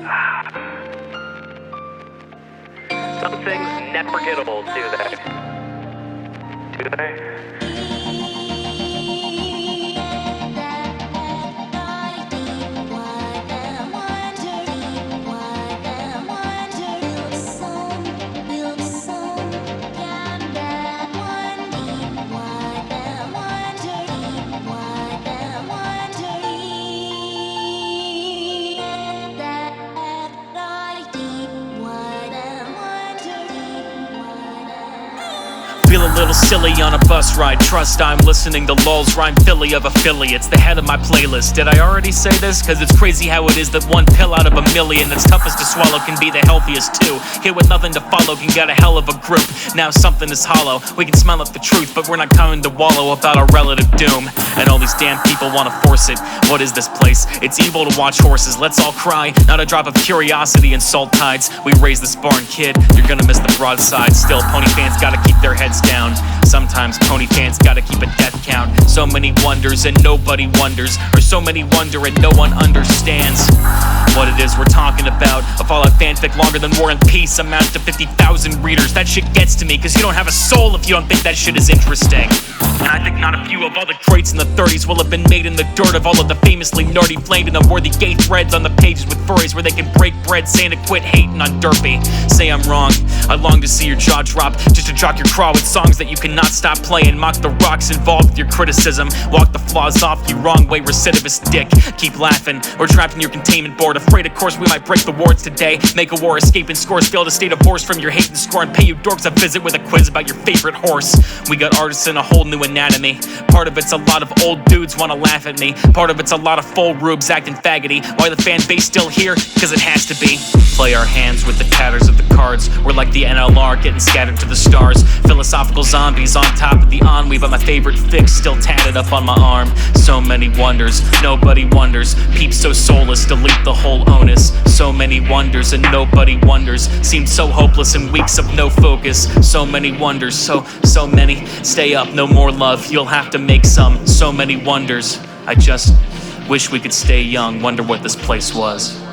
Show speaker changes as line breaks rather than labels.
Some things never get old, do they? Do they?
Feel a little silly on a bus ride. Trust I'm listening to lulls, rhyme Philly of affiliates, the head of my playlist. Did I already say this? Cause it's crazy how it is that one pill out of a million that's toughest to swallow can be the healthiest too. Hit with nothing to follow can get a hell of a group. Now something is hollow, we can smell up the truth, but we're not coming to wallow about our relative doom. And all these damn people wanna force it. What is this place? It's evil to watch horses. Let's all cry, not a drop of curiosity in salt tides. We raised this barn kid, you're gonna miss the broadside. Still, pony fans gotta keep their heads down. Sometimes pony fans gotta keep a death count. So many wonders and nobody wonders, or so many wonder and no one understands what it is we're talking about. A Fallout fanfic longer than War and Peace amounts to 50,000 readers. That shit gets to me, cause you don't have a soul if you don't think that shit is interesting. And I think not a few of all the crates in the 30s will have been made in the dirt of all of the famously nerdy, flamed and unworthy gay threads on the pages with furries where they can break bread saying to quit hating on Derpy. Say I'm wrong, I long to see your jaw drop, just to jock your craw with songs that you cannot stop playing. Mock the rocks involved with your criticism, walk the flaws off, you wrong way recidivist dick. Keep laughing, we're trapped in your containment board, afraid of course we might break the wards today. Make a war, escape and scores, fail to stay divorced from your hate and score, and pay you dorks a visit with a quiz about your favorite horse. We got artists in a whole new anatomy. Part of it's a lot of old dudes wanna laugh at me. Part of it's a lot of full rubes acting faggoty. Why the fan base still here? Cause it has to be. Play our hands with the tatters of the cards. We're like the NLR getting scattered to the stars. Philosophical zombies on top of the ennui, but my favorite fix still tatted up on my arm. So many wonders, nobody wonders. Peeps so soulless, delete the whole onus. So many wonders and nobody wonders. Seemed so hopeless in weeks of no focus. So many wonders, so many. Stay up, no more love, you'll have to make some. So many wonders, I just wish we could stay young. Wonder what this place was.